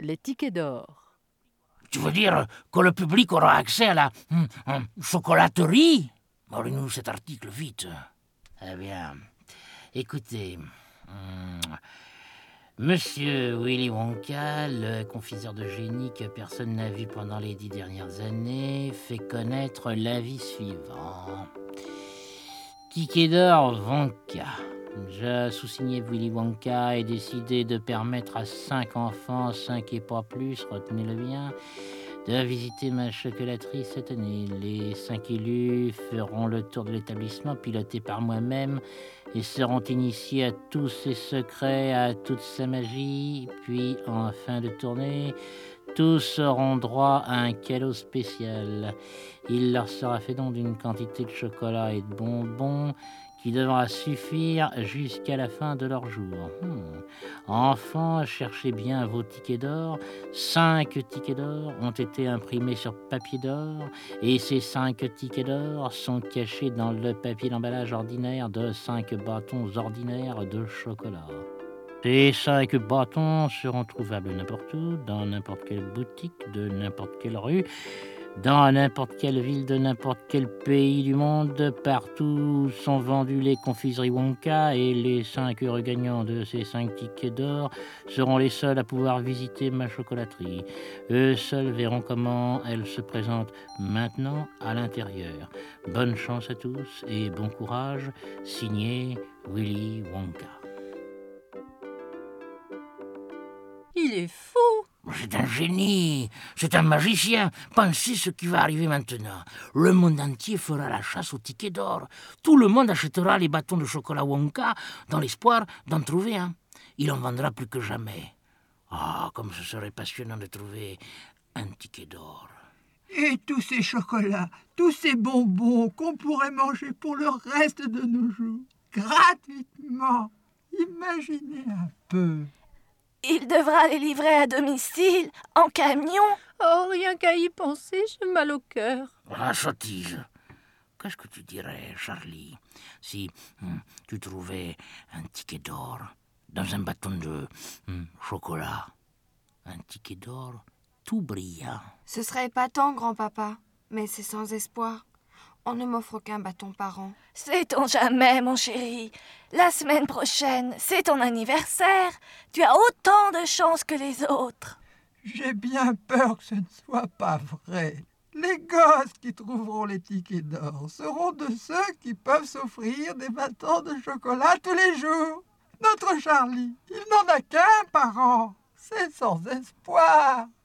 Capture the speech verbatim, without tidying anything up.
les tickets d'or. Tu veux dire que le public aura accès à la hum, hum, chocolaterie? Montrez-nous cet article, vite. Eh bien, écoutez... Hum, Monsieur Willy Wonka, le confiseur de génie que personne n'a vu pendant les dix dernières années, fait connaître l'avis suivant. Ticket d'or Wonka. Je, sous-signé Willy Wonka, ai décidé de permettre à cinq enfants, cinq et pas plus, retenez-le bien, de visiter ma chocolaterie cette année. Les cinq élus feront le tour de l'établissement piloté par moi-même et seront initiés à tous ses secrets, à toute sa magie. Puis, en fin de tournée, tous auront droit à un cadeau spécial. Il leur sera fait don d'une quantité de chocolat et de bonbons qui devra suffire jusqu'à la fin de leur jour. Hmm. Enfants, cherchez bien vos tickets d'or. Cinq tickets d'or ont été imprimés sur papier d'or et ces cinq tickets d'or sont cachés dans le papier d'emballage ordinaire de cinq bâtons ordinaires de chocolat. Ces cinq bâtons seront trouvables n'importe où, dans n'importe quelle boutique de n'importe quelle rue, dans n'importe quelle ville de n'importe quel pays du monde, partout où sont vendus les confiseries Wonka, et les cinq heureux gagnants de ces cinq tickets d'or seront les seuls à pouvoir visiter ma chocolaterie. Eux seuls verront comment elle se présente maintenant à l'intérieur. Bonne chance à tous et bon courage, signé Willy Wonka. Il est fou! C'est un génie, c'est un magicien. Pensez ce qui va arriver maintenant. Le monde entier fera la chasse aux tickets d'or. Tout le monde achètera les bâtons de chocolat Wonka dans l'espoir d'en trouver un. Il en vendra plus que jamais. Ah, comme ce serait passionnant de trouver un ticket d'or. Et tous ces chocolats, tous ces bonbons qu'on pourrait manger pour le reste de nos jours, gratuitement. Imaginez un peu. Il devra les livrer à domicile, en camion. Oh, rien qu'à y penser, j'ai mal au cœur. Ah, sottise. Qu'est-ce que tu dirais, Charlie, si hum, tu trouvais un ticket d'or dans un bâton de hum, chocolat? Un ticket d'or tout brillant. Ce serait épatant, grand-papa, mais c'est sans espoir. On ne m'offre qu'un bâton par an. Sait-on jamais, mon chéri? La semaine prochaine, c'est ton anniversaire. Tu as autant de chance que les autres. J'ai bien peur que ce ne soit pas vrai. Les gosses qui trouveront les tickets d'or seront de ceux qui peuvent s'offrir des bâtons de chocolat tous les jours. Notre Charlie, il n'en a qu'un par an. C'est sans espoir.